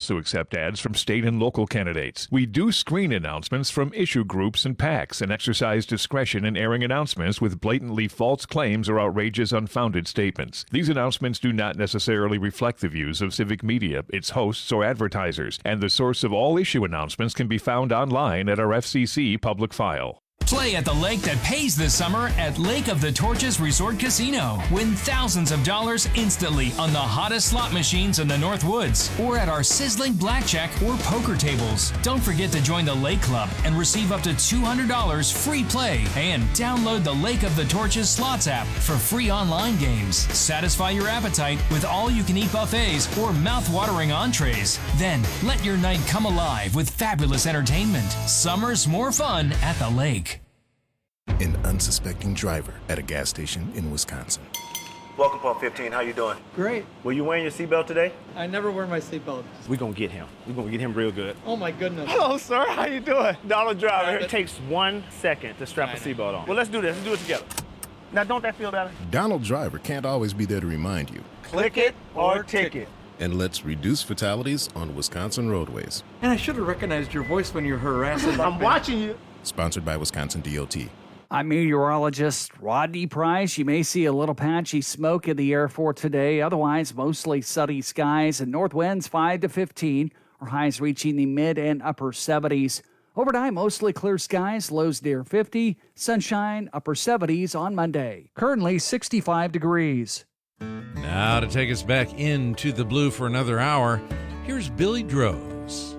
also accept ads from state and local candidates. We do screen announcements from issue groups and PACs and exercise discretion in airing announcements with blatantly false claims or outrageous, unfounded statements. These announcements do not necessarily reflect the views of Civic Media, its hosts, or advertisers, and the source of all issue announcements can be found online at our FCC public file. Play at the lake that pays this summer at Lake of the Torches Resort Casino. Win thousands of dollars instantly on the hottest slot machines in the North Woods or at our sizzling blackjack or poker tables. Don't forget to join the Lake Club and receive up to $200 free play and download the Lake of the Torches Slots app for free online games. Satisfy your appetite with all-you-can-eat buffets or mouth-watering entrees. Then let your night come alive with fabulous entertainment. Summer's more fun at the lake. An unsuspecting driver at a gas station in Wisconsin. Welcome, Pump 15. How you doing? Great. Were you wearing your seatbelt today? I never wear my seatbelt. We're gonna get him. We're gonna get him real good. Oh my goodness. Hello, sir. How you doing? Dollar Driver. It takes 1 second to strap a seatbelt on. Well, let's do this. Let's do it together. Now, don't that feel better? Donald Driver can't always be there to remind you. Click it or ticket. And let's reduce fatalities on Wisconsin roadways. And I should have recognized your voice when you're harassing. I'm watching you. Sponsored by Wisconsin DOT. I'm meteorologist Rodney Price. You may see a little patchy smoke in the air for today. Otherwise, mostly sunny skies and north winds 5 to 15. Our highs reaching the mid and upper 70s. Overnight, mostly clear skies, lows near 50. Sunshine, upper 70s on Monday. Currently 65 degrees. Now to take us back into the blue for another hour, here's Billy Droz.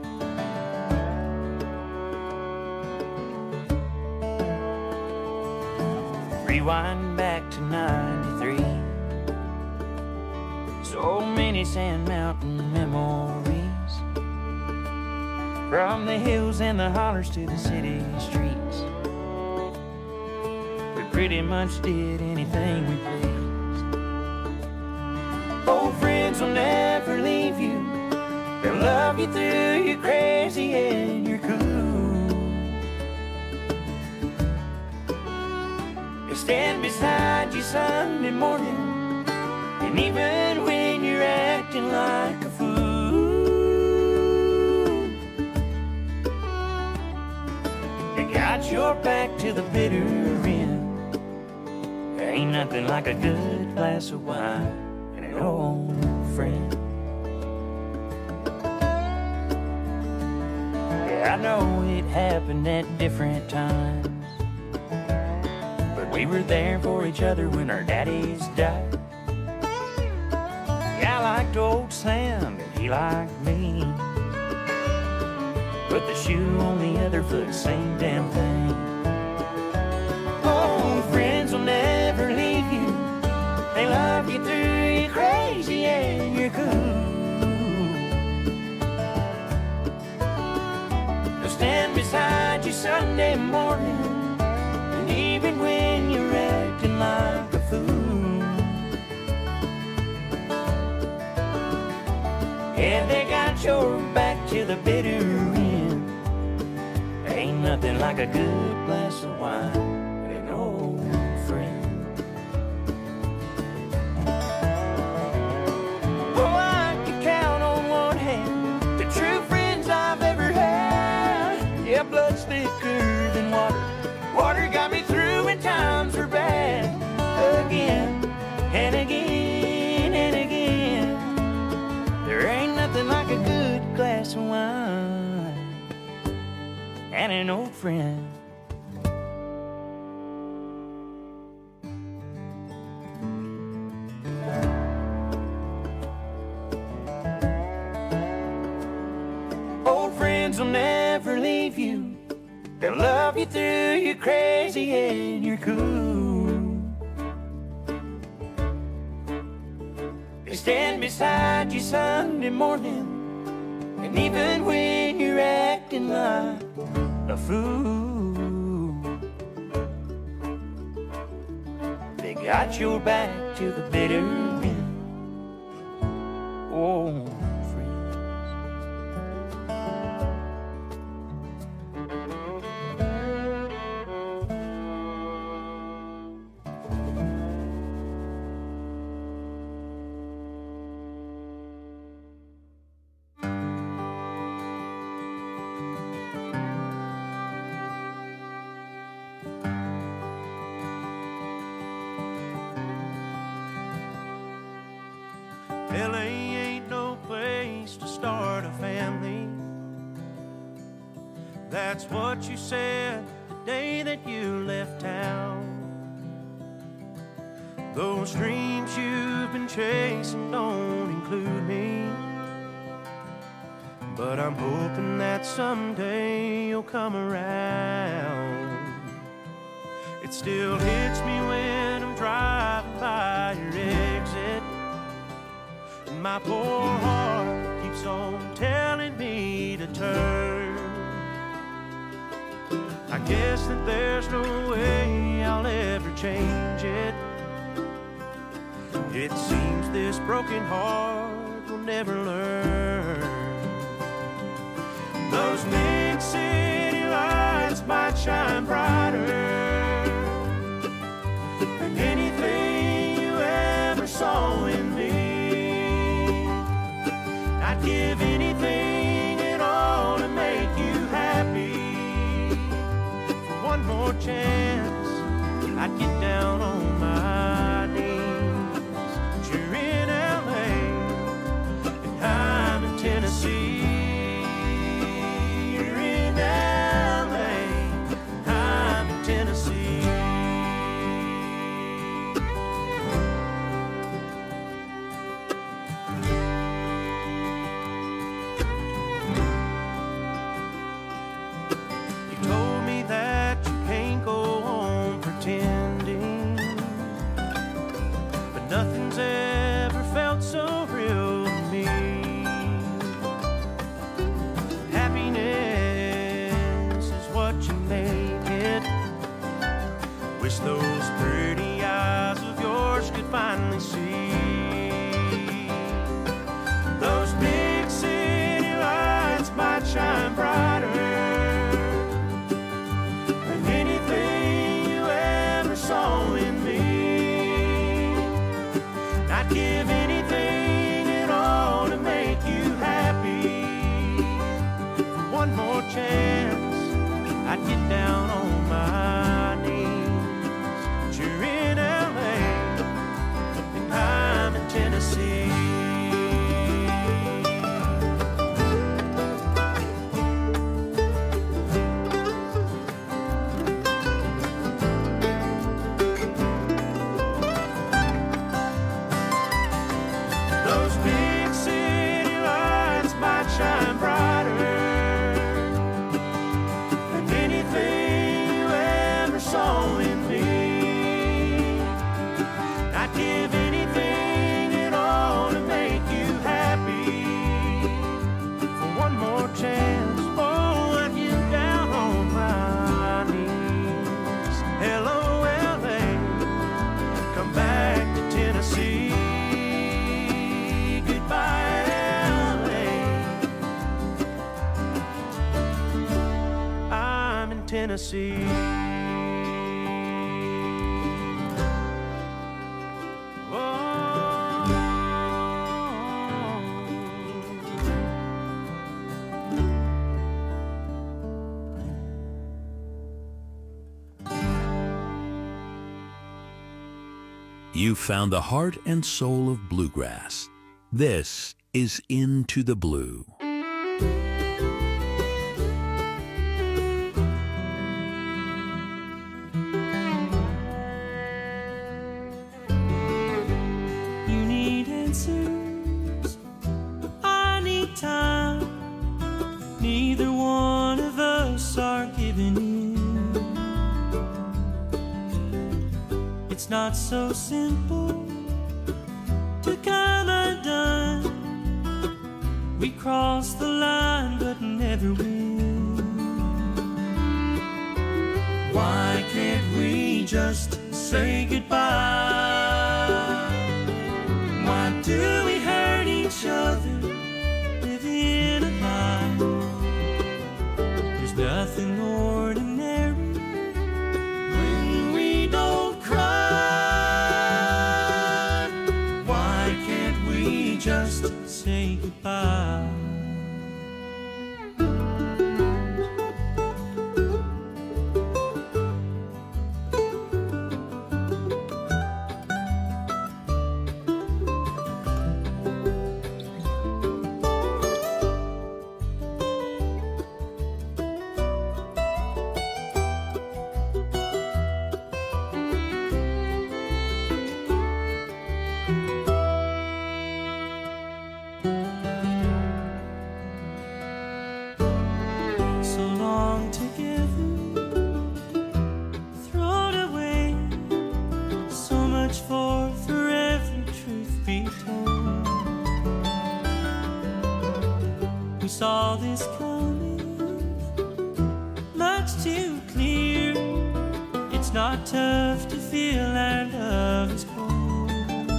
Rewind back to 93. So many Sand Mountain memories. From the hills and the hollers to the city streets. We pretty much did anything we pleased. Old friends will never leave you. They'll love you through your crazy and your cool. They stand beside you Sunday morning, and even when you're acting like a fool, they got your back to the bitter end. There ain't nothing like a good glass of wine and an old friend. Yeah, I know it happened at different times, but we were there for each other when our daddies died. Yeah, I liked old Sam and he liked me. Put the shoe on the other foot, same damn thing. Old friends will never leave you. They love you through your crazy and your cool. They'll stand beside you Sunday morning, and even when you're acting like a fool. Yeah, they got your back to the bitter end. Ain't nothing like a good glass of wine and an old friend. Oh, I can count on one hand the true friends I've ever had. Yeah, blood's thicker than water. Water got me through when times were bad. Again and again and again. There ain't nothing like a good glass of wine and an old friend. Old friends will never leave you. They'll love you through your crazy and your cool. They stand beside you Sunday morning, and even when you're acting like a fool, they got your back to the bitter end. Oh, LA ain't no place to start a family. That's what you said the day that you left town. Those dreams you've been chasing don't include me, but I'm hoping that someday you'll come around. It still hits me when I'm driving by your exit, and my poor heart keeps on telling me to turn. I guess that there's no way I'll ever change it. It seems this broken heart will never learn. Those big city lights might shine brighter than anything you ever saw in me. I'd give anything at all to make you happy. For one more chance, I'd get down on my knees. But you're in LA and I'm in Tennessee. Nothing's ever felt so real to me. Happiness is what you make it. Wish those pretty eyes of yours could finally see. Those big city lights might shine brighter than anything you ever saw in me. I'd give anything at all to make you happy. For one more chance, I'd get down on my knees. But you're in LA and I'm in Tennessee. Shine brighter than anything you ever saw in me. I'd give anything at all to make you happy. For one more chance, oh, I'd get down on my knees. Hello, LA, come back to Tennessee. Goodbye, Tennessee. You found the heart and soul of bluegrass. This is Into the Blue. I need time. Neither one of us are giving in. It's not so simple to come undone. We cross the line but never win. Why can't we just say goodbye? Why do we hurt each other, living a lie? There's nothing ordinary when we don't cry. Why can't we just say goodbye? saw this coming much too clear. It's not tough to feel our love is cold.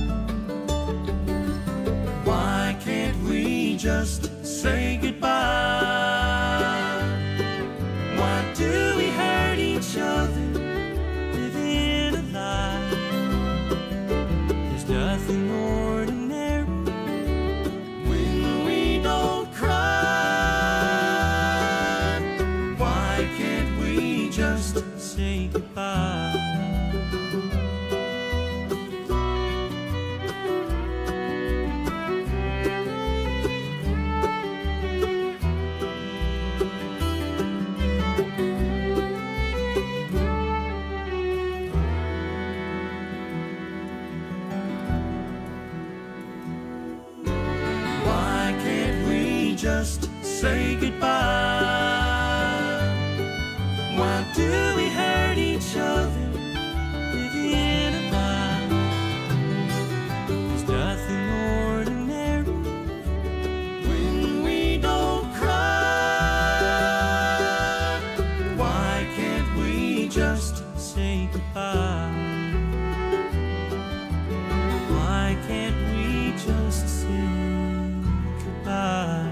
Why can't we just say goodbye? Why do we hurt each other, living a lie? There's nothing ordinary when we don't cry. Why can't we just say goodbye? Just say goodbye. Why do we hurt each other, living a lie? There's nothing ordinary when we don't cry. Why can't we just say goodbye? Why can't we just say goodbye?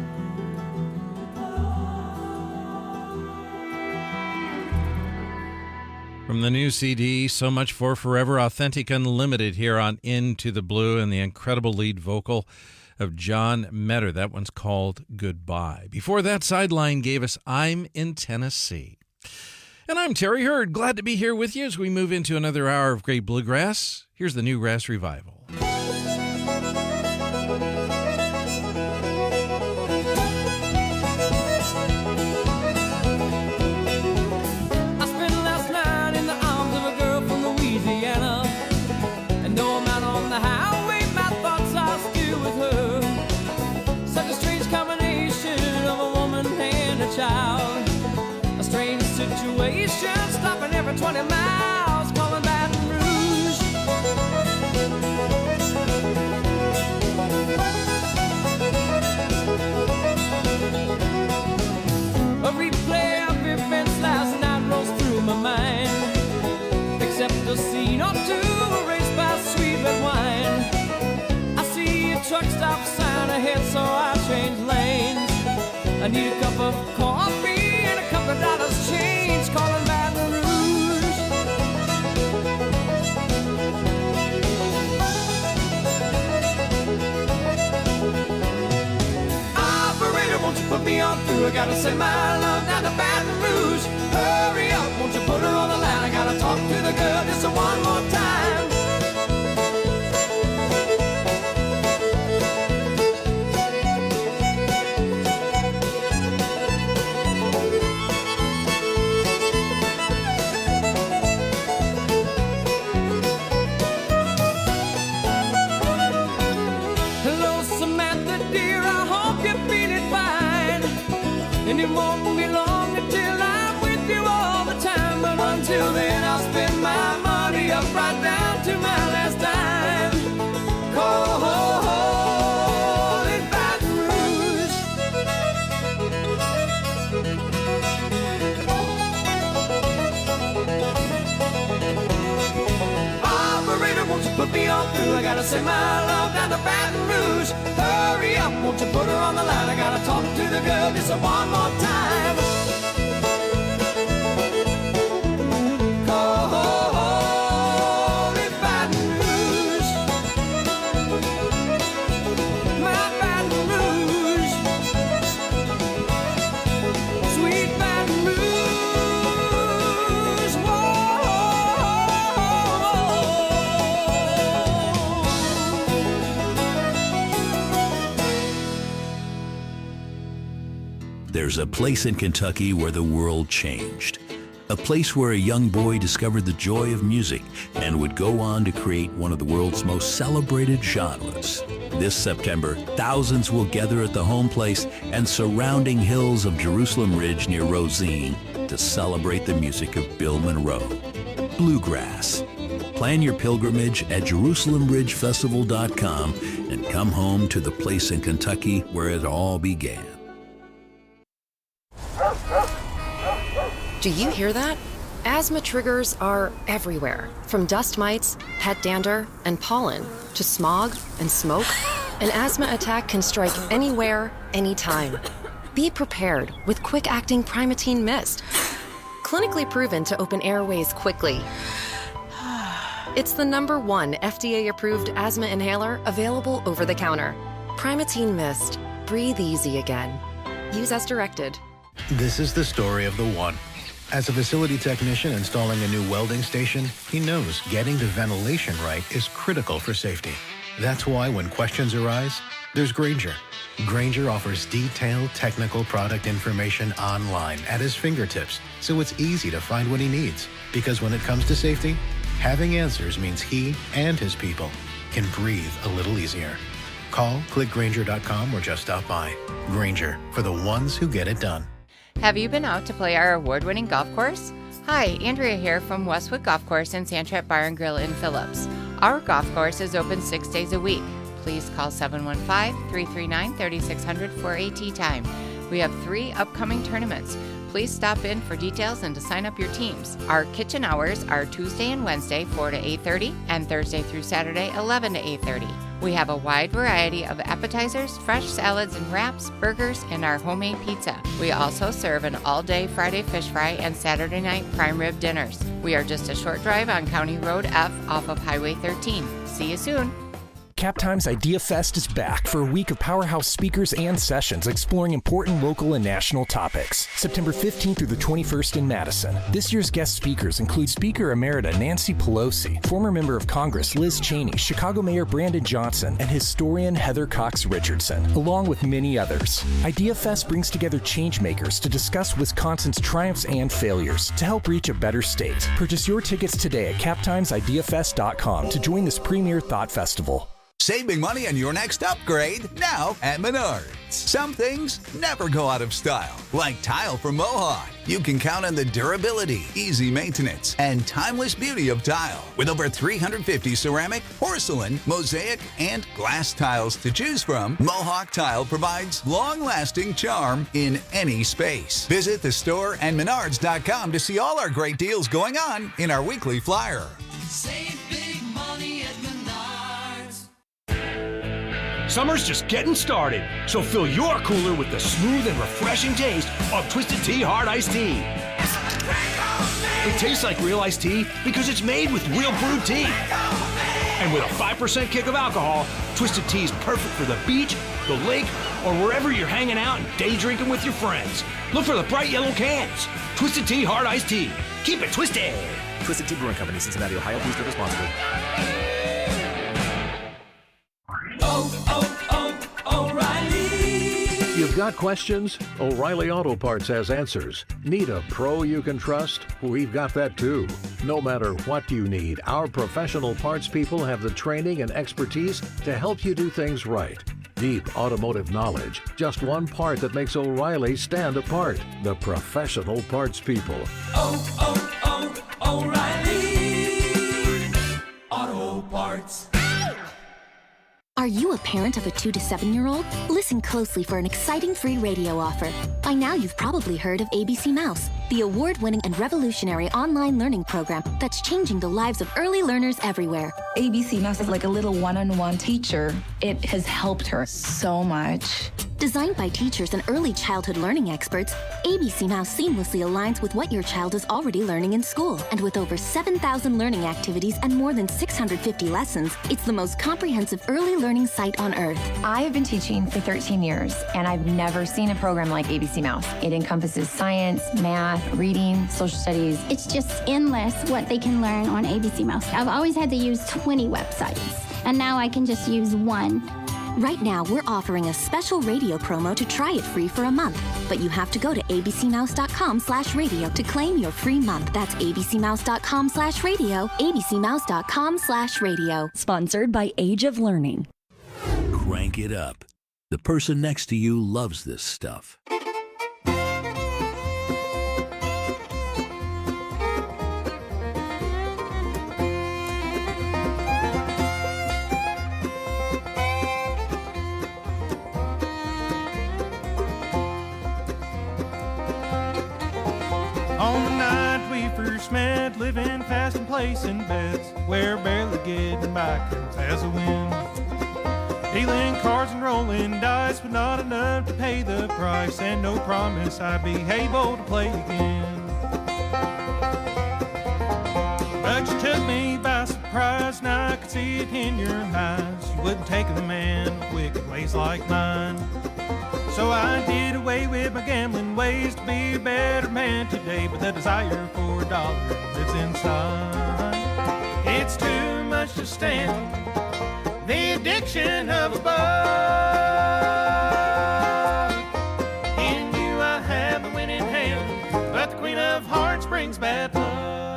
From the new CD, So Much for Forever, Authentic Unlimited, here on Into the Blue, and the incredible lead vocal of John Metter. That one's called Goodbye. Before that, Sideline gave us I'm in Tennessee. And I'm Terry Hurd, glad to be here with you as we move into another hour of great bluegrass. Here's the Newgrass Revival. A strange situation, stopping every 20 miles, calling Baton Rouge. A replay of events last night rolls through my mind, except a scene or two erased by sweet red wine. I see a truck stop sign ahead, so I change lanes. I need a cup of coffee and a couple of dollars change, calling Baton Rouge. Operator, won't you put me on through? I gotta send my love down to Baton Rouge. Hurry up, won't you put her on the line? I gotta talk to the girl just one more time. And it won't be long until I'm with you all the time. But until then, I'll spend my money up right down to my last dime. Cold in Baton Rouge. Operator, won't you put me on through? I gotta send my love down to Baton Rouge. Hurry up, won't you put her on the line? I gotta talk to the girl just one more time. Cold in Baton Rouge. My Baton Rouge. Sweet Baton Rouge. There's a place in Kentucky where the world changed. A place where a young boy discovered the joy of music and would go on to create one of the world's most celebrated genres. This September, thousands will gather at the home place and surrounding hills of Jerusalem Ridge near Rosine to celebrate the music of Bill Monroe. Bluegrass. Plan your pilgrimage at JerusalemRidgeFestival.com and come home to the place in Kentucky where it all began. Do you hear that? Asthma triggers are everywhere, from dust mites, pet dander, and pollen, to smog and smoke. An asthma attack can strike anywhere, anytime. Be prepared with quick-acting Primatene Mist. Clinically proven to open airways quickly. It's the #1 FDA-approved asthma inhaler available over the counter. Primatene Mist. Breathe easy again. Use as directed. This is the story of the one. As a facility technician installing a new welding station, he knows getting the ventilation right is critical for safety. That's why when questions arise, there's Grainger. Grainger offers detailed technical product information online at his fingertips, so it's easy to find what he needs. Because when it comes to safety, having answers means he and his people can breathe a little easier. Call, click Grainger.com, or just stop by. Grainger, for the ones who get it done. Have you been out to play our award-winning golf course? Hi, Andrea here from Westwood Golf Course and Sandtrap Bar and Grill in Phillips. Our golf course is open 6 days a week. Please call 715-339-3600 for a tee time. We have 3 upcoming tournaments. Please stop in for details and to sign up your teams. Our kitchen hours are Tuesday and Wednesday 4 to 8:30 and Thursday through Saturday 11 to 8:30. We have a wide variety of appetizers, fresh salads and wraps, burgers, and our homemade pizza. We also serve an all-day Friday fish fry and Saturday night prime rib dinners. We are just a short drive on County Road F off of Highway 13. See you soon. Cap Times Idea Fest is back for a week of powerhouse speakers and sessions exploring important local and national topics. September 15th through the 21st in Madison. This year's guest speakers include Speaker Emerita Nancy Pelosi, former member of Congress Liz Cheney, Chicago Mayor Brandon Johnson, and historian Heather Cox Richardson, along with many others. Idea Fest brings together changemakers to discuss Wisconsin's triumphs and failures to help reach a better state. Purchase your tickets today at captimesideafest.com to join this premier thought festival. Save big money on your next upgrade now at Menards. Some things never go out of style, like tile from Mohawk. You can count on the durability, easy maintenance, and timeless beauty of tile. With over 350 ceramic, porcelain, mosaic, and glass tiles to choose from, Mohawk Tile provides long-lasting charm in any space. Visit the store and Menards.com to see all our great deals going on in our weekly flyer. Save big money at Menards. Summer's just getting started, so fill your cooler with the smooth and refreshing taste of Twisted Tea Hard Iced Tea. It tastes like real iced tea because it's made with real brewed tea. And with a 5% kick of alcohol, Twisted Tea is perfect for the beach, the lake, or wherever you're hanging out and day drinking with your friends. Look for the bright yellow cans. Twisted Tea Hard Iced Tea. Keep it twisted. Twisted Tea Brewing Company, Cincinnati, Ohio. Please drink responsibly. O'Reilly. You've got questions? O'Reilly Auto Parts has answers. Need a pro you can trust? We've got that too. No matter what you need, our professional parts people have the training and expertise to help you do things right. Deep automotive knowledge. Just one part that makes O'Reilly stand apart. The professional parts people. O'Reilly Auto Parts. Are you a parent of a 2 to 7-year-old? Listen closely for an exciting free radio offer. By now, you've probably heard of ABC Mouse, the award-winning and revolutionary online learning program that's changing the lives of early learners everywhere. ABC Mouse is like a little one-on-one teacher. It has helped her so much. Designed by teachers and early childhood learning experts, ABC Mouse seamlessly aligns with what your child is already learning in school. And with over 7,000 learning activities and more than 650 lessons, it's the most comprehensive early learning site on earth. I have been teaching for 13 years, and I've never seen a program like ABC Mouse. It encompasses science, math, reading, social studies. It's just endless what they can learn on ABC Mouse. I've always had to use 20 websites, and now I can just use one. Right now, we're offering a special radio promo to try it free for a month. But you have to go to abcmouse.com/radio to claim your free month. That's abcmouse.com/radio, abcmouse.com/radio. Sponsored by Age of Learning. Crank it up. The person next to you loves this stuff. On the first met, living fast and placing bets, where barely getting by comes as a win. Dealing cards and rolling dice, but not enough to pay the price, and no promise I'd be able to play again. But you took me by surprise, now I could see it in your eyes. You wouldn't take a man with wicked ways like mine. So I did away with my gambling ways to be a better man today, but the desire for a dollar lives inside. It's too much to stand, the addiction of a bug. In you I have the winning hand, but the Queen of Hearts brings bad luck.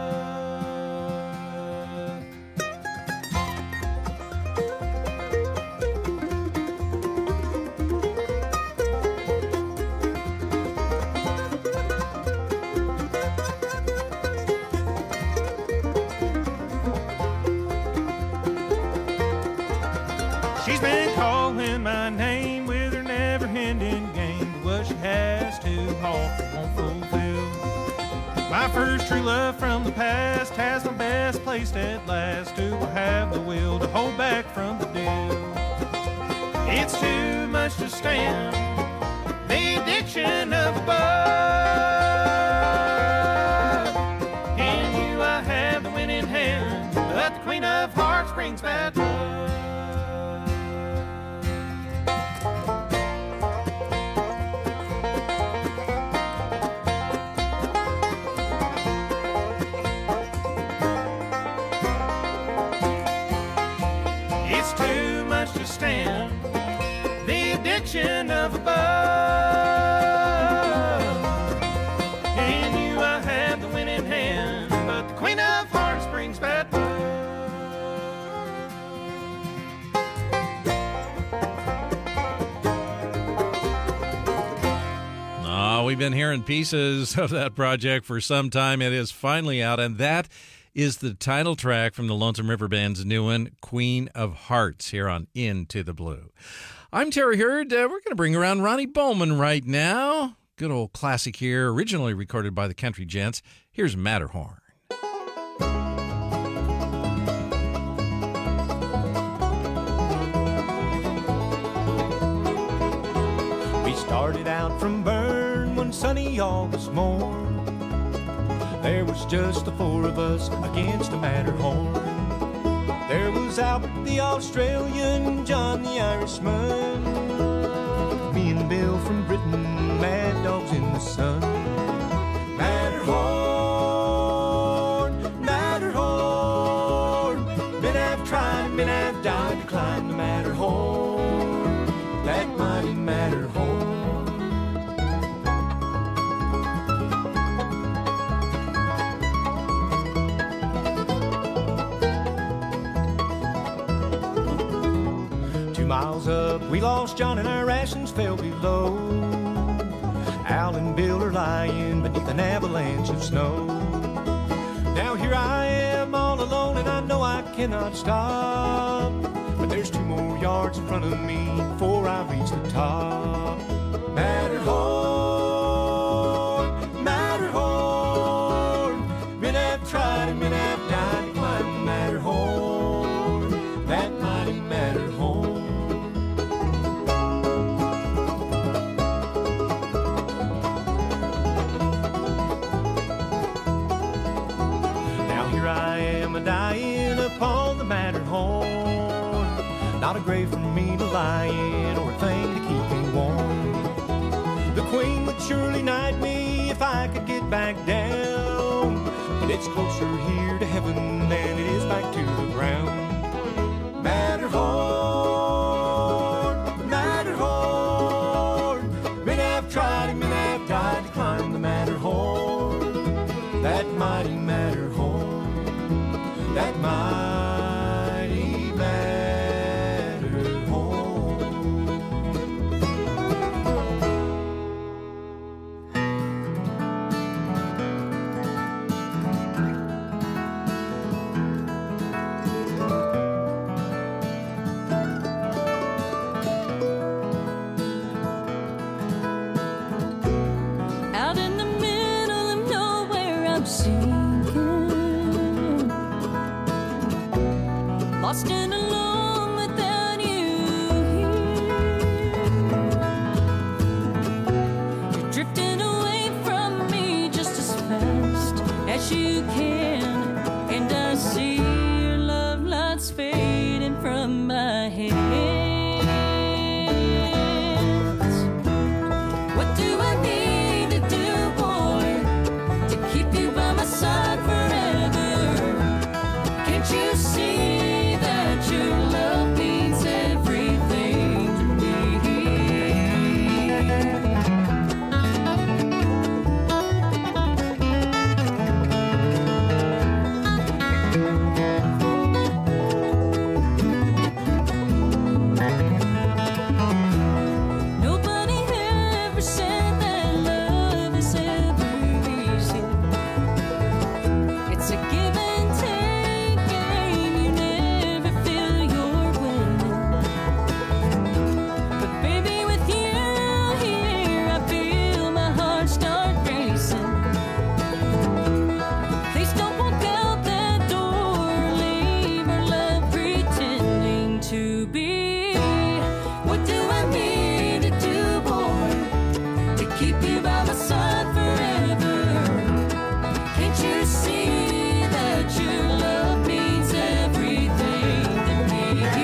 She's been calling my name with her never-ending game, but what she has to offer won't fulfill. My first true love from the past has my best placed at last. Do I have the will to hold back from the deal? It's too much to stand, the addiction of a bug. In you I have the winning hand, but the Queen of Hearts brings bad luck. It's too much to stand, the addiction of a bug. In you I have the winning hand, but the Queen of Hearts brings bad luck. We've been hearing pieces of that project for some time. It is finally out, and that is the title track from the Lonesome River Band's new one, Queen of Hearts, here on Into the Blue. I'm Terry Hurd. We're going to bring around Ronnie Bowman right now. Good old classic here, originally recorded by the Country Gents. Here's Matterhorn. We started out from Bern one sunny August morn. There was just the four of us against the Matterhorn. There was Albert the Australian, John the Irishman, me and Bill from Britain, mad dogs in the sun. Matterhorn, Matterhorn, men have tried and men have died to climb the Matterhorn, that mighty Matterhorn. Miles up, we lost John and our rations fell below. Al and Bill are lying beneath an avalanche of snow. Now here I am all alone and I know I cannot stop, but there's 2 more yards in front of me before I reach the top. Matterhorn, Matterhorn, men have tried and men have died to climb the Matterhorn, that mighty Matterhorn. Dying upon the Matterhorn, not a grave for me to lie in or a thing to keep me warm. The Queen would surely knight me if I could get back down, but it's closer here to heaven than it is back to the ground. Matterhorn, Matterhorn, men have tried and men have died to climb the Matterhorn, that mighty Matterhorn, that mighty Matterhorn. lost and alone without you here. You're drifting away from me just as fast as you can, and I see your love lights fading from my hands. What do I need to do, boy, to keep you by my side forever? Can't you see that your love means everything to me? Nobody ever said that love is ever easy. It's a give and take game, you never feel you're winning. But baby, with you here, I feel my heart start racing. Please don't walk out that door, leave our love pretending to be. What do I need to do, boy, to keep you by my side forever? Can't you see that your love means everything to me?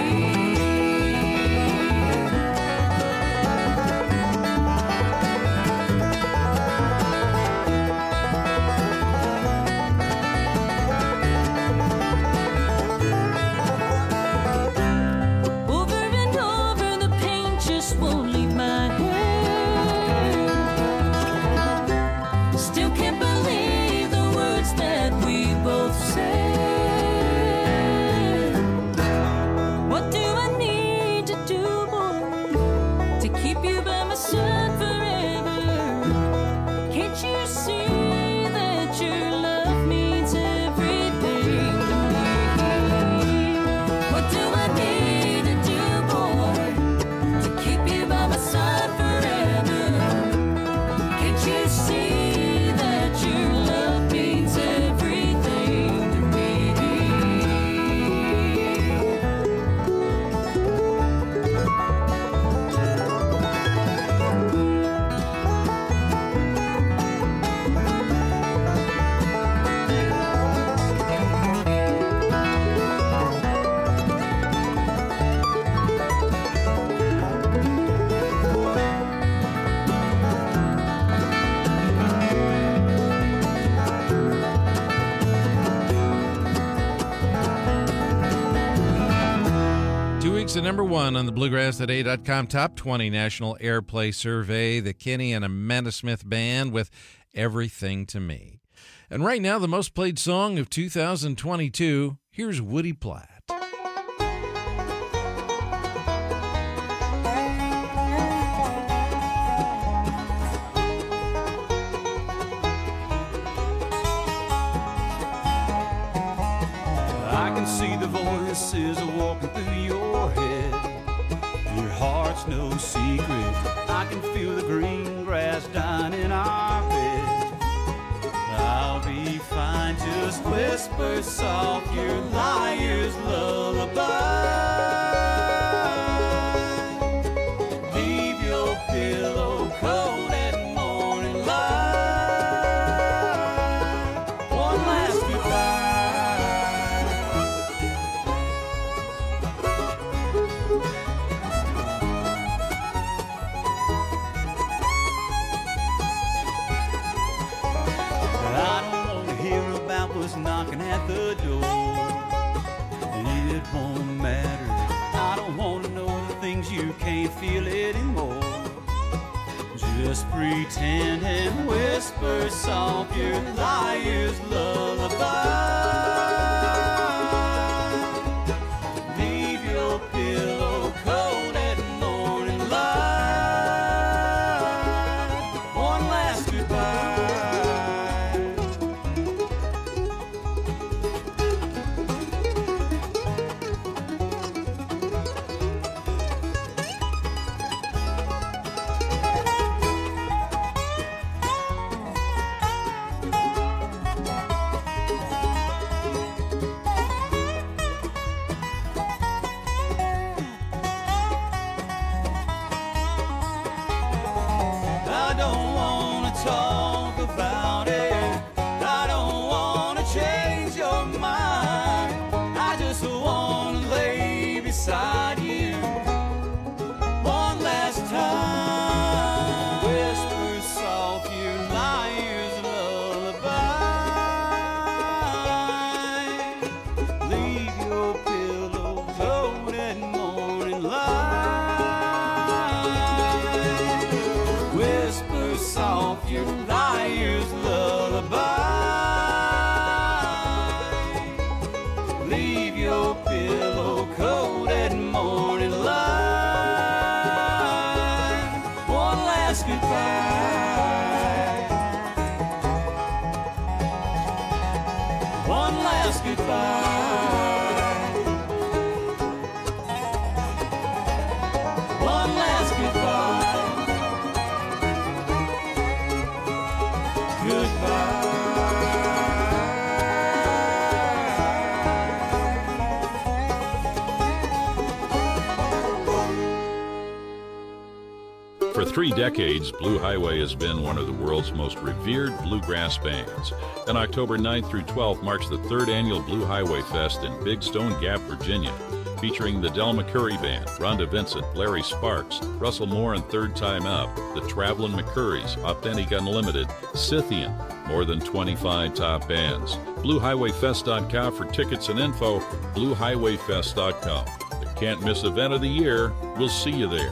Over and over, the pain just won't leave my head. Still can't believe the words that we both said. What do I need to do, boy, to keep you by my side forever? Can't you see that your love means everything to me? What do I need to do, boy, to keep you by my side forever? Can't you see that your love means everything to me? Weeks at number one on the BluegrassToday.com Top 20 National Airplay Survey, the Kenny and Amanda Smith Band with Everything to Me. And right now, the most played song of 2022, here's Woody Platt. I can see the voices walking through your head. Your heart's no secret. I can feel the green grass dying in our bed. I'll be fine, just whisper soft your liar's lullaby. Leave your pillow cold at morning light. One last goodbye. Was knocking at the door. It won't matter. I don't want to know the things you can't feel anymore. Just pretend and whisper soft your liar's lullaby. Leave your pillow cold at morning light. One last goodbye. talk about it. I don't wanna change your mind. I just wanna lay beside you one last time. Whisper soft your liar's lullaby. Leave your pillow cold at morning light. Whisper soft your liar's lullaby. Leave your pillow cold at morning light. One last goodbye. One last goodbye. One last goodbye. For 3 decades, Blue Highway has been one of the world's most revered bluegrass bands. And October 9th through 12th marks the 3rd annual Blue Highway Fest in Big Stone Gap, Virginia, featuring the Del McCoury Band, Rhonda Vincent, Larry Sparks, Russell Moore and Third Time Up, the Travelin' McCourys, Authentic Unlimited, Scythian, more than 25 top bands. BlueHighwayFest.com for tickets and info, BlueHighwayFest.com. The can't miss event of the year. We'll see you there.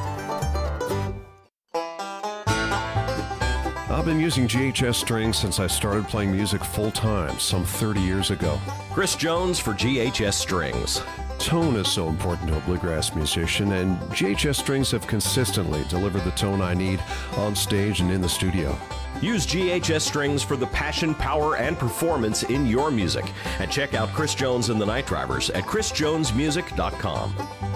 I've been using GHS strings since I started playing music full-time some 30 years ago. Chris Jones for GHS Strings. Tone is so important to a bluegrass musician, and GHS strings have consistently delivered the tone I need on stage and in the studio. Use GHS Strings for the passion, power, and performance in your music. And check out Chris Jones and the Night Drivers at chrisjonesmusic.com.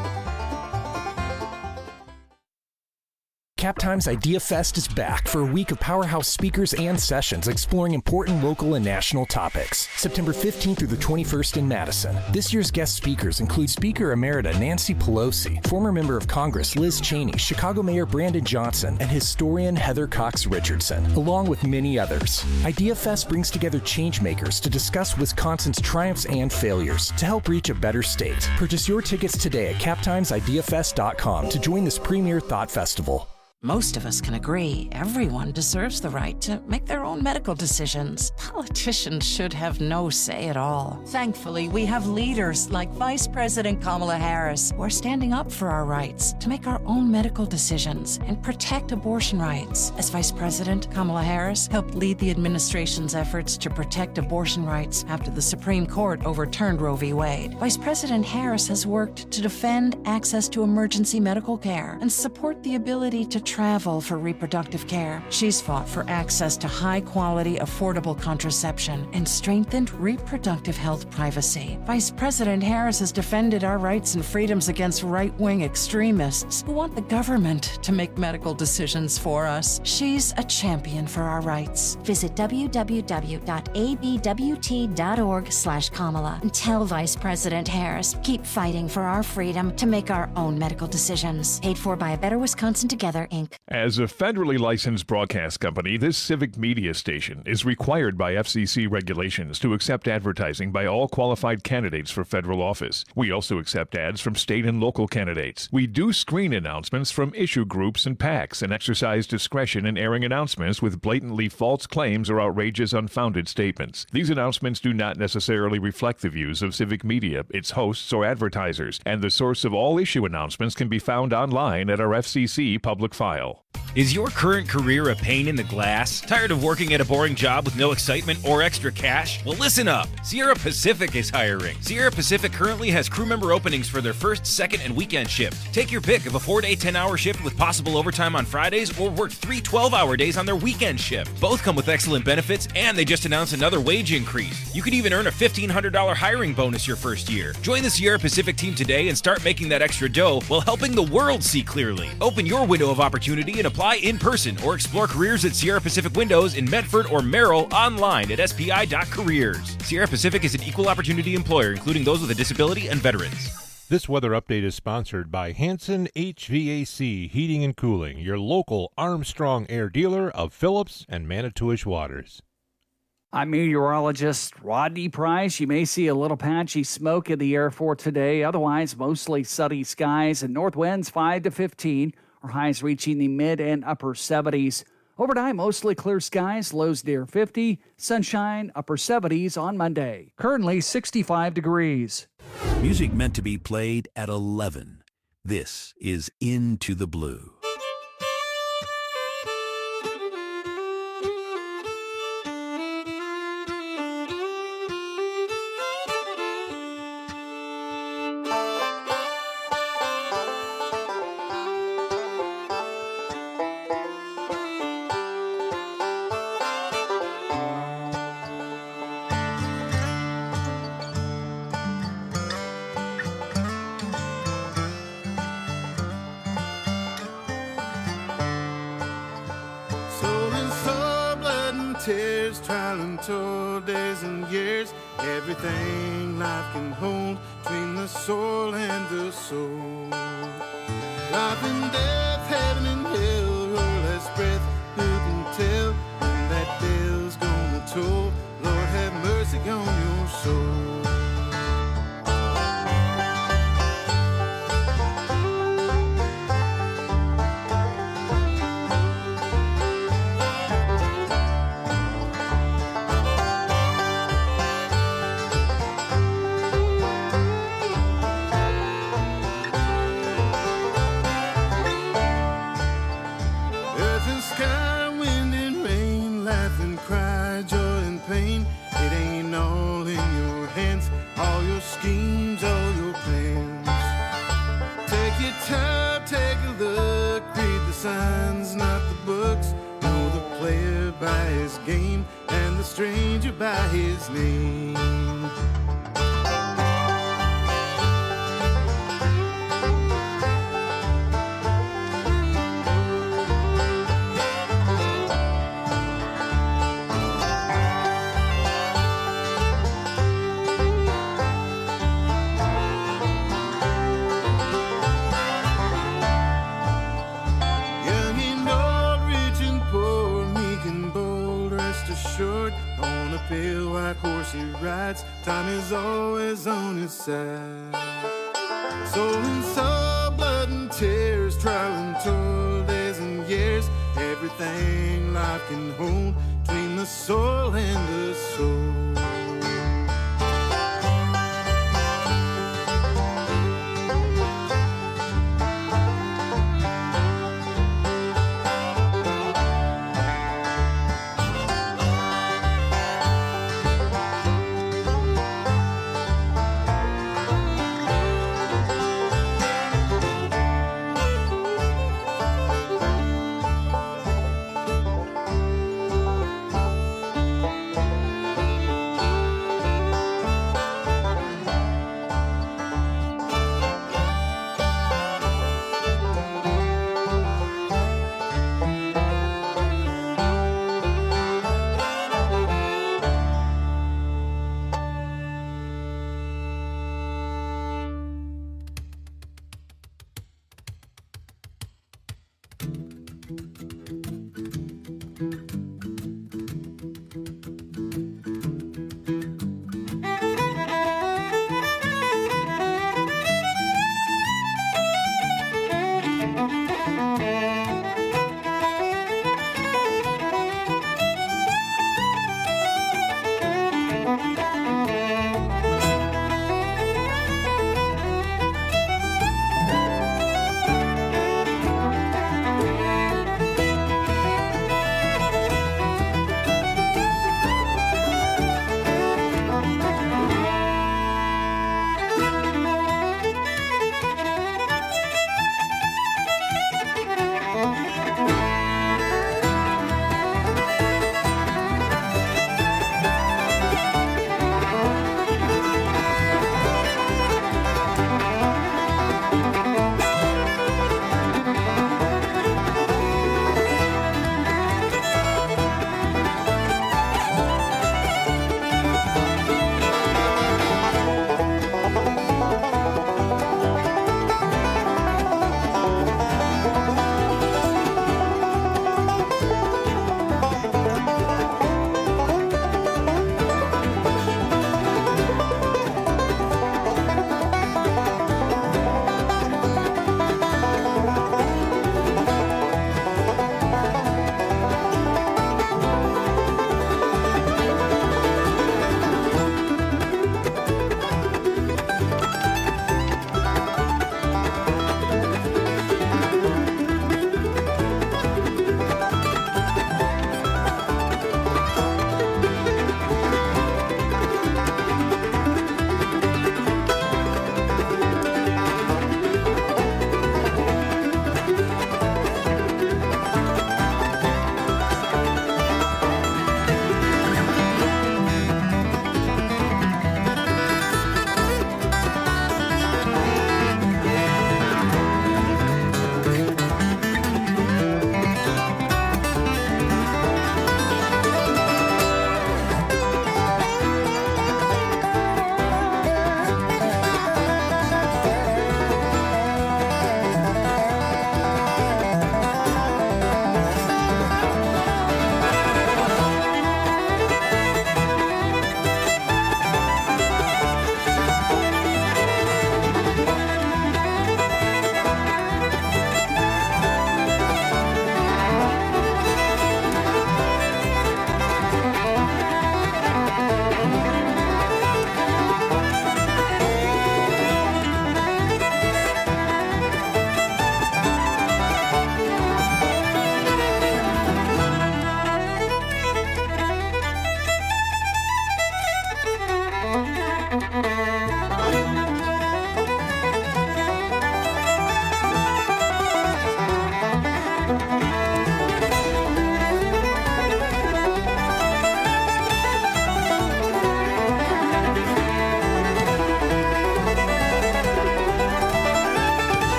Cap Times Idea Fest is back for a week of powerhouse speakers and sessions exploring important local and national topics. September 15th through the 21st in Madison. This year's guest speakers include Speaker Emerita Nancy Pelosi, former member of Congress Liz Cheney, Chicago Mayor Brandon Johnson, and historian Heather Cox Richardson, along with many others. Idea Fest brings together changemakers to discuss Wisconsin's triumphs and failures to help reach a better state. Purchase your tickets today at captimesideafest.com to join this premier thought festival. Most of us can agree everyone deserves the right to make their own medical decisions. Politicians should have no say at all. Thankfully, we have leaders like Vice President Kamala Harris who are standing up for our rights to make our own medical decisions and protect abortion rights. As Vice President, Kamala Harris helped lead the administration's efforts to protect abortion rights after the Supreme Court overturned Roe v. Wade. Vice President Harris has worked to defend access to emergency medical care and support the ability to travel for reproductive care. She's fought for access to high-quality, affordable contraception and strengthened reproductive health privacy. Vice President Harris has defended our rights and freedoms against right-wing extremists who want the government to make medical decisions for us. She's a champion for our rights. Visit www.abwt.org/Kamala and tell Vice President Harris, keep fighting for our freedom to make our own medical decisions. Paid for by A Better Wisconsin Together, Inc. As a federally licensed broadcast company, this civic media station is required by FCC regulations to accept advertising by all qualified candidates for federal office. We also accept ads from state and local candidates. We do screen announcements from issue groups and PACs and exercise discretion in airing announcements with blatantly false claims or outrageous, unfounded statements. These announcements do not necessarily reflect the views of civic media, its hosts, or advertisers, and the source of all issue announcements can be found online at our FCC public file. Is your current career a pain in the glass? Tired of working at a boring job with no excitement or extra cash? Well, listen up. Sierra Pacific is hiring. Sierra Pacific currently has crew member openings for their first, second, and weekend shift. Take your pick of a 4-day, 10-hour shift with possible overtime on Fridays, or work 3 12-hour days on their weekend shift. Both come with excellent benefits, and they just announced another wage increase. You could even earn a $1,500 hiring bonus your first year. Join the Sierra Pacific team today and start making that extra dough while helping the world see clearly. Open your window of opportunity and apply in person, or explore careers at Sierra Pacific Windows in Medford or Merrill online at spi.careers. Sierra Pacific is an equal opportunity employer, including those with a disability and veterans. This weather update is sponsored by Hanson HVAC Heating and Cooling, your local Armstrong Air dealer of Phillips and Manitowish Waters. I'm meteorologist Rodney Price. You may see a little patchy smoke in the air for today. Otherwise, mostly sunny skies and north winds 5 to 15, or highs reaching the mid and upper 70s. Overnight, mostly clear skies, lows near 50, sunshine, upper 70s on Monday. Currently 65 degrees. Music meant to be played at 11. This is Into the Blue. Tears, trial and toil, days and years, everything life can hold between the soul and the soul. Life and death, heaven and hell, your last breath, who can tell when that bell's gonna toll? Lord, have mercy on your soul. Schemes, all your plans. Take your time, take a look, read the signs, not the books. Know the player by his game and the stranger by his name. On a pale white horse he rides, time is always on his side. Soul and soul, blood and tears, trial and toil, days and years, everything life can hold between the soul and the soul.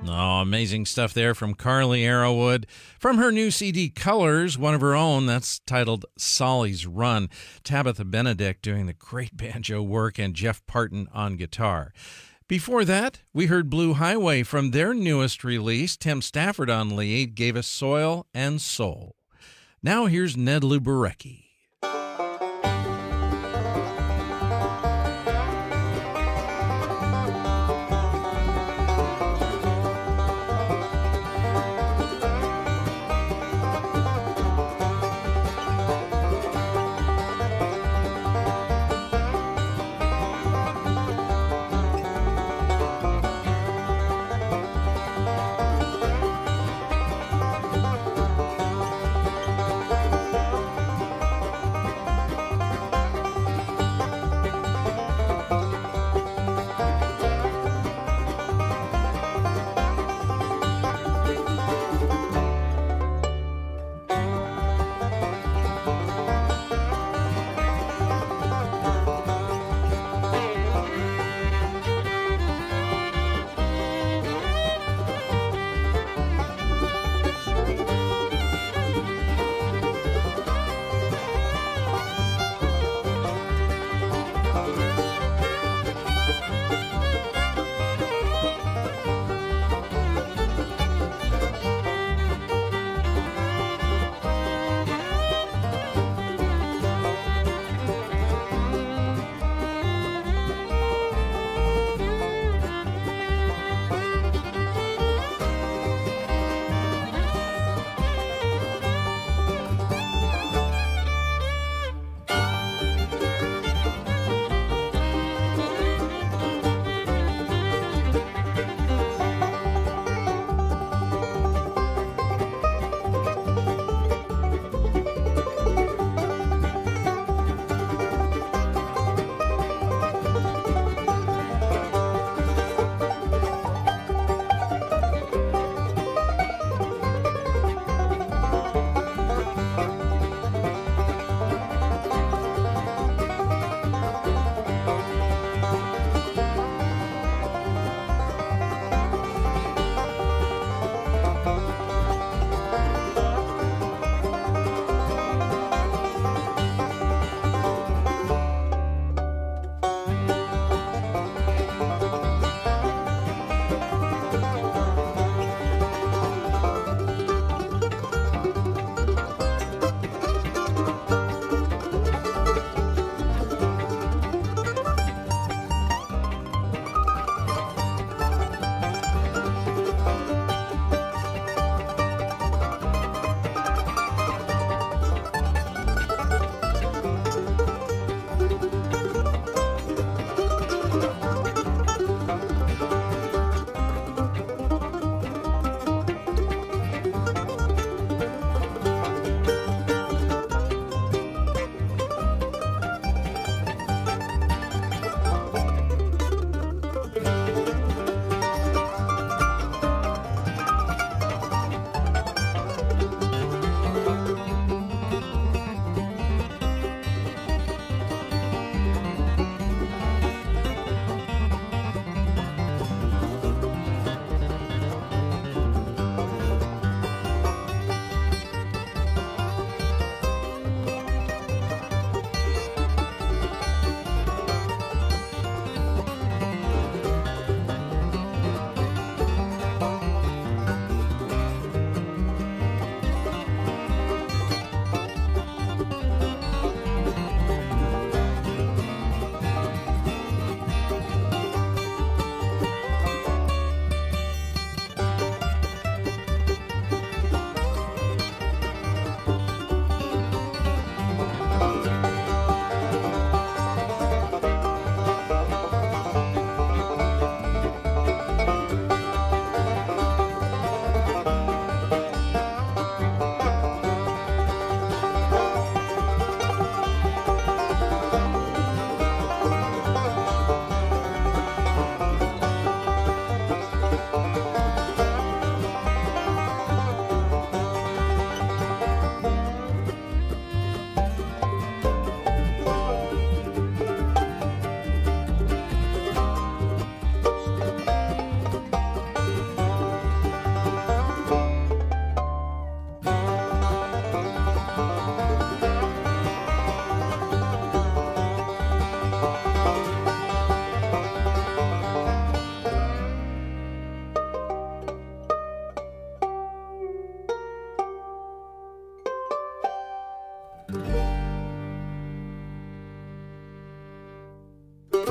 Oh, amazing stuff there from Carly Arrowwood. From her new CD, Colors, one of her own, that's titled Solly's Run. Tabitha Benedict doing the great banjo work and Jeff Parton on guitar. Before that, we heard Blue Highway from their newest release. Tim Stafford on lead gave us Soil and Soul. Now here's Ned Luberecki.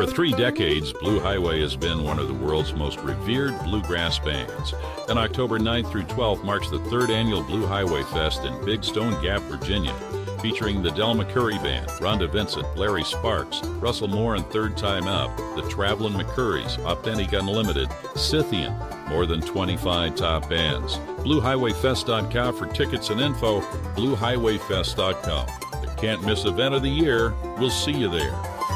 For 3 decades, Blue Highway has been one of the world's most revered bluegrass bands. And October 9th through 12th marks the 3rd annual Blue Highway Fest in Big Stone Gap, Virginia, featuring the Del McCoury Band, Rhonda Vincent, Larry Sparks, Russell Moore and Third Time Up, the Travelin' McCourys, Authentic Unlimited, Scythian, more than 25 top bands. BlueHighwayFest.com for tickets and info, BlueHighwayFest.com. The can't miss event of the year. We'll see you there.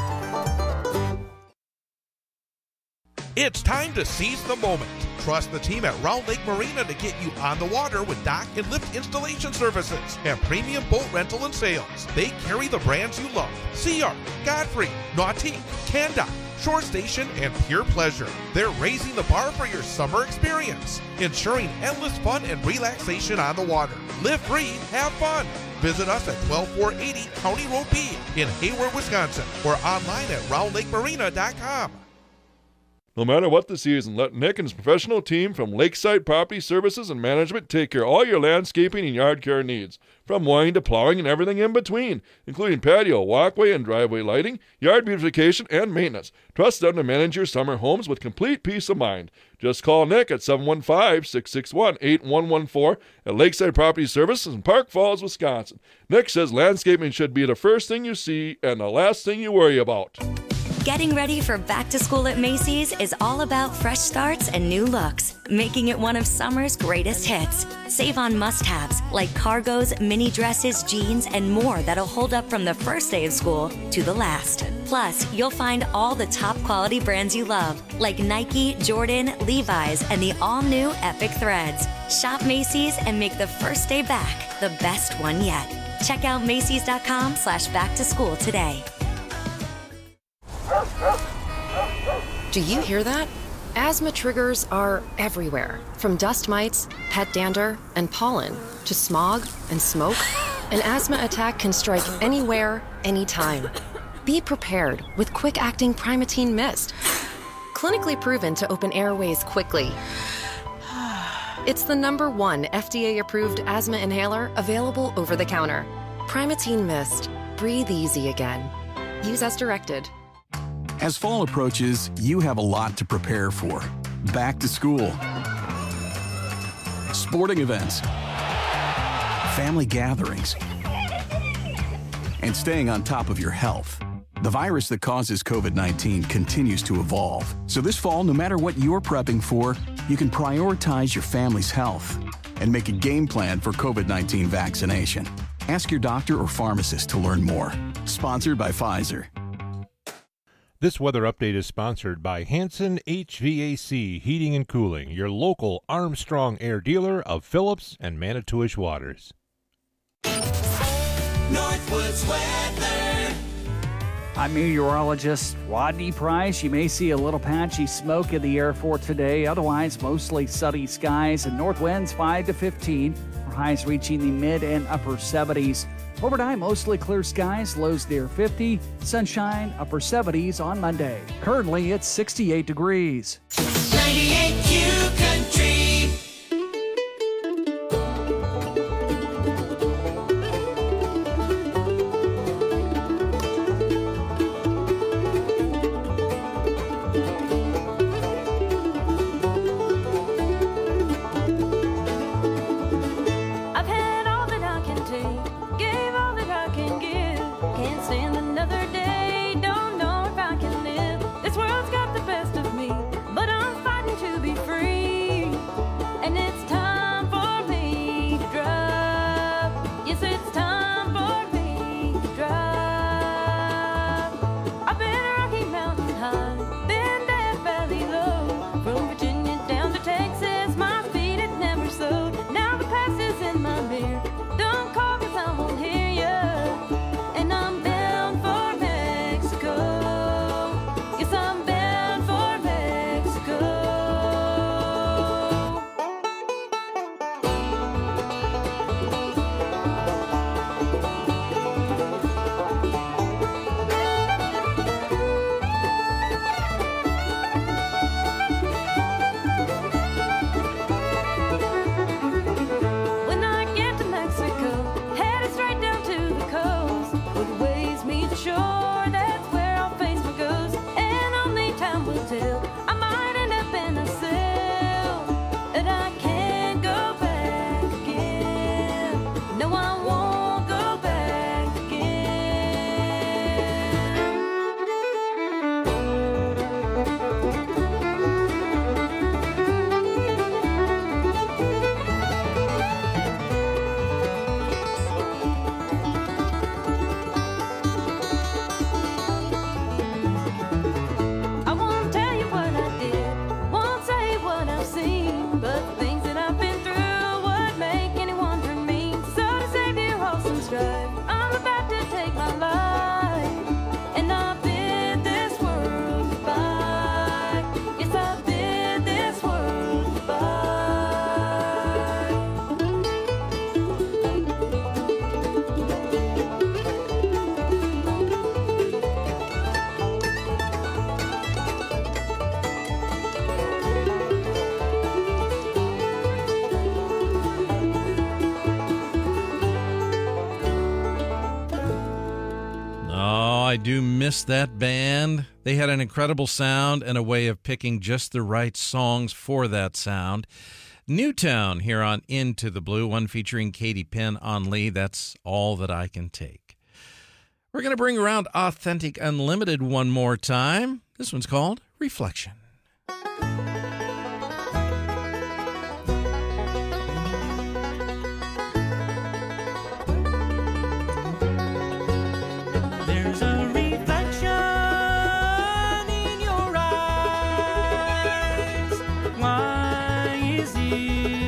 It's time to seize the moment. Trust the team at Round Lake Marina to get you on the water with dock and lift installation services and premium boat rental and sales. They carry the brands you love: Sea Ark, Godfrey, Nautique, Canda, Shore Station, and Pure Pleasure. They're raising the bar for your summer experience, ensuring endless fun and relaxation on the water. Live free, have fun. Visit us at 12480 County Road B in Hayward, Wisconsin, or online at roundlakemarina.com. No matter what the season, let Nick and his professional team from Lakeside Property Services and Management take care of all your landscaping and yard care needs, from mowing to plowing and everything in between, including patio, walkway, and driveway lighting, yard beautification, and maintenance. Trust them to manage your summer homes with complete peace of mind. Just call Nick at 715-661-8114 at Lakeside Property Services in Park Falls, Wisconsin. Nick says landscaping should be the first thing you see and the last thing you worry about. Getting ready for back to school at Macy's is all about fresh starts and new looks, making it one of summer's greatest hits. Save on must-haves like cargos, mini dresses, jeans, and more that'll hold up from the first day of school to the last. Plus, you'll find all the top quality brands you love, like Nike, Jordan, Levi's, and the all-new Epic Threads. Shop Macy's and make the first day back the best one yet. Check out Macys.com/back-to-school today. Do you hear that? Asthma triggers are everywhere, from dust mites, pet dander, and pollen, to smog and smoke. An asthma attack can strike anywhere, anytime. Be prepared with quick-acting Primatene Mist. Clinically proven to open airways quickly. It's the #1 FDA-approved asthma inhaler available over the counter. Primatene Mist. Breathe easy again. Use as directed. As fall approaches, you have a lot to prepare for. Back to school, sporting events, family gatherings, and staying on top of your health. The virus that causes COVID-19 continues to evolve. So this fall, no matter what you're prepping for, you can prioritize your family's health and make a game plan for COVID-19 vaccination. Ask your doctor or pharmacist to learn more. Sponsored by Pfizer. This weather update is sponsored by Hanson HVAC Heating and Cooling, your local Armstrong Air dealer of Phillips and Manitowish Waters. Northwoods weather. I'm meteorologist Rodney Price. You may see a little patchy smoke in the air for today. Otherwise, mostly sunny skies and north winds 5 to 15. Our highs reaching the mid and upper 70s. Overnight, mostly clear skies, lows near 50. Sunshine, upper 70s on Monday. Currently, it's 68 degrees. 98 Q Country. Another day, don't know if I can live. This world's got the best of me, but I'm fine. miss that band. They had an incredible sound and a way of picking just the right songs for that sound. Newtown here on Into the Blue, one featuring Katy Penn on lead. That's All That I Can Take. We're going to bring around Authentic Unlimited one more time. This one's called Reflection. There's a reflection in your eyes. Why is it